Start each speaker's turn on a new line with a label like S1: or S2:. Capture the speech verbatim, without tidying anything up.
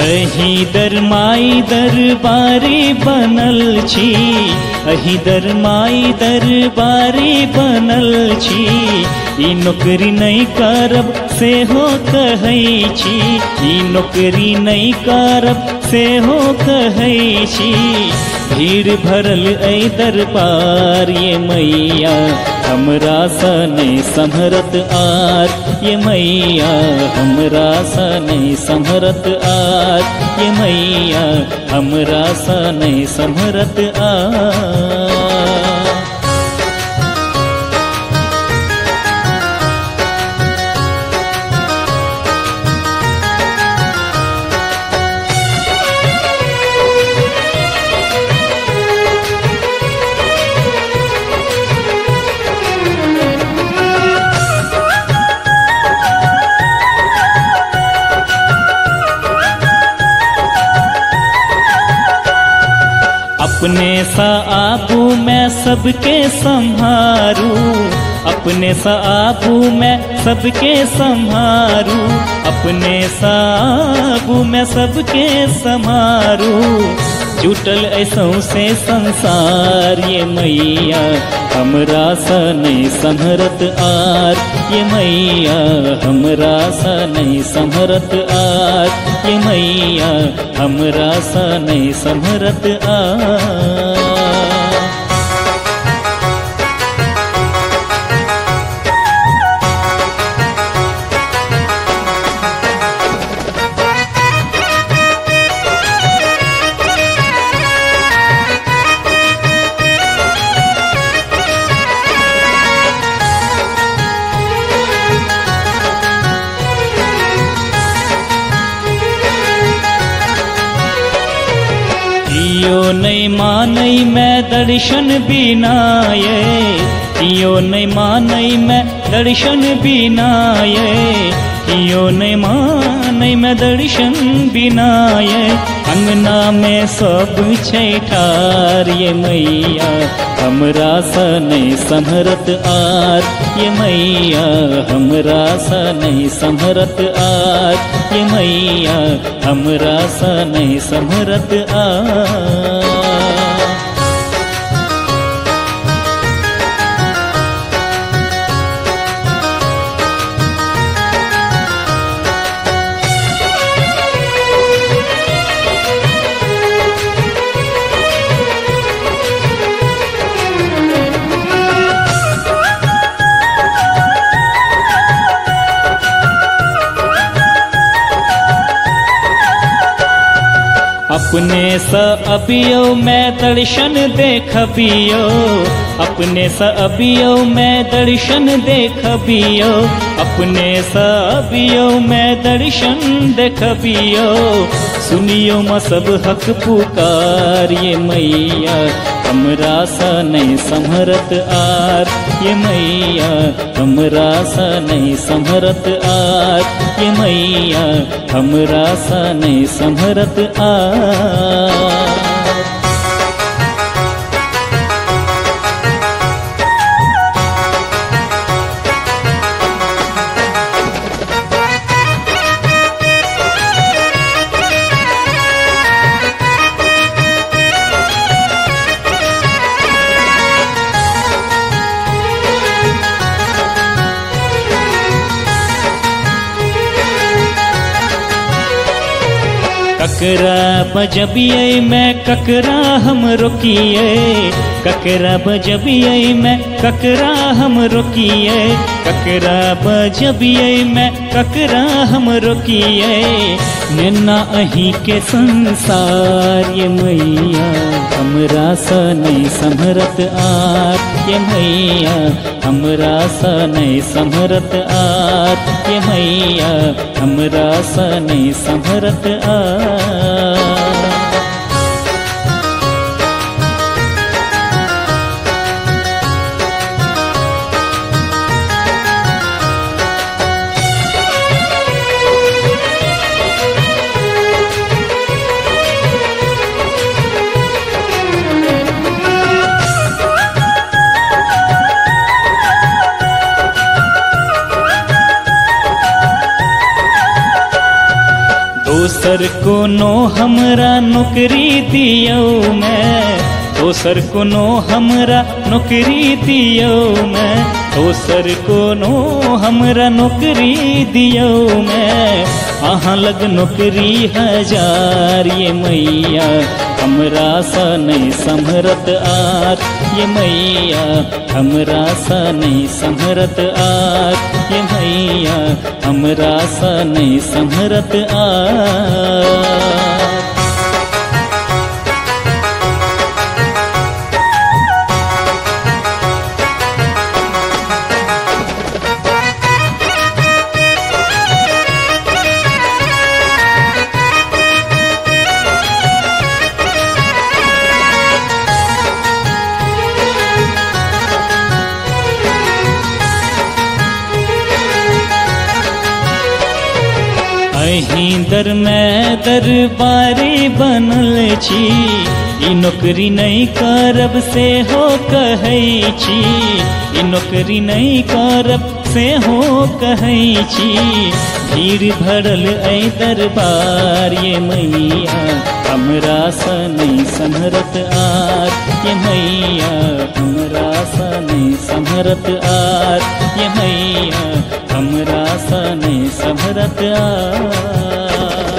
S1: अही दरमाई दरबारी बनल छी, अही दरमाई दरबारी बनल छी। ई नौकरी नहीं करब से हो कहै छी, ई नौकरी नहीं करब से हो कहै छी। भीड़ भरल ऐ दरबार ये मैया, हमरा सा नहीं संभरत आर ये मैया, हमरा सा नहीं संभरत आर ये मैया, हमरा सा नहीं संभरत आर। अपने सा आबू मैं सबके संहारू, अपने सा आबू मैं सबके संहारू, अपने सा आबू मैं सबके संहारू। जुटल ऐसों से संसार ये मैया, हमरा सा नहीं संभरत आर ये मैया, हमरा सा नहीं संभरत आर ये मैया, हमरा सा नहीं संभरत आर। यो नहीं मानई मैं दर्शन बिनाये, यो नहीं मानई मैं दर्शन बिनाये, यो नहीं मानई मैं दर्शन बिनाये। अंगना में सब छैठार ये मैया, हमरा सा नहीं संभरत आर ये मैया, हमरा सा नहीं संभरत आर ये मैया, हमरा सा नहीं संभरत आर। अपने सा अबियो मैं दर्शन देखबियो, अपने सा अबियो मैं दर्शन देखबियो, अपने सा अबियो मैं दर्शन देखबियो। सुनियो म सब हक पुकार ये मैया, हमरा सा नहीं संभरत आर ये मैया, हमरा सा नहीं संभरत आर ये मैया, हमरा सा नहीं संभरत आर। ककरा बजबिये मैं ककरा हम रोकिए, ककरा बजबिये मैं ककरा हम रोकिए, ककरा बजबिये मैं ककरा हम रोकिए। नैना अही के संसार ये मैया, हमरा सा नहीं संभरत आर ये मैया, हमरा सा नहीं संभरत आर ये मैया, हमरा सा नहीं संभरत आर। दोसर कोनो हमरा नौकरी दियो मैं, दोसर कोनो हमरा नौकरी दियो मैं, दोसर कोनो हमरा नौकरी दियो मैं। अहाँ लग नौकरी हजार ये मैया, हमरा सा नहीं संभरत आर ये मैया, हमरा सा नहीं संभरत आर ये मैया, हमरा सा नहीं संभरत आर। अहीं दर में दरबारी बनल छी, ई नौकरी नहीं करब से हो कहै छी, ई नौकरी नहीं करब से हो कहै छी। भीड़ भरल ऐ दरबार ये मैया, हमरा सा नहीं संभरत आर ये मैया, हमरा सा नहीं संभरत आर ये मैया, हमरा सा नहीं संभरत आर।